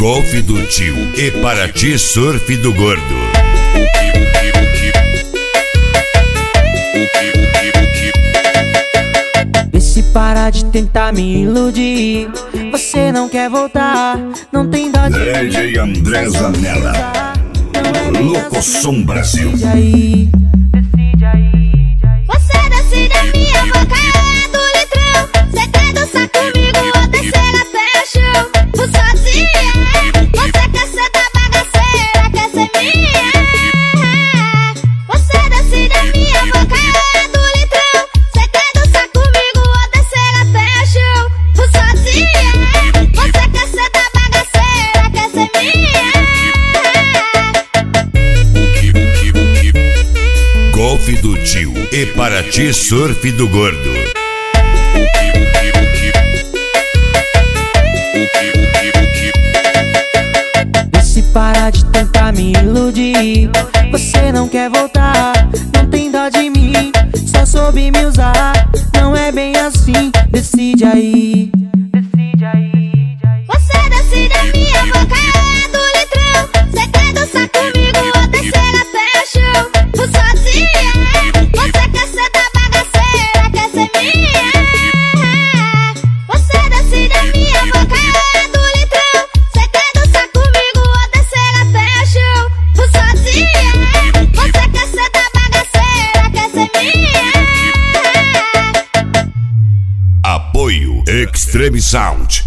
Golfe do Tio e Paraty Surf do Gordo. Vê se para de tentar me iludir. Você não quer voltar, não tem dó de DJ André Zanella, Locosom Brasil. Decide aí. Você decide a minha boca é do litrão. Cê quer dançar comigo ou descer até o chão? Vou sozinha. Você quer ser da bagaceira, quer ser minha. Você decide a minha boca é do litrão. Cê quer dançar comigo ou descer até o chão? Vou sozinha. Você quer ser da bagaceira, quer ser minha. Golfe do Tio e Paraty Surf do Gordo. Vê se para de tentar me iludir. Você não quer voltar, não tem dó de mim. Só soube me usar, não é bem assim. Decide aí. Você decide a minha boca é do litrão. Cê quer dançar comigo ou descer até o chão? Vou sozinha. Você quer ser da bagaceira, quer ser minha. Você decide a minha boca é do litrão. Cê quer dançar comigo ou descer até o chão? Vou sozinha. Você quer ser da bagaceira, quer ser minha. Apoio Extreme Sound.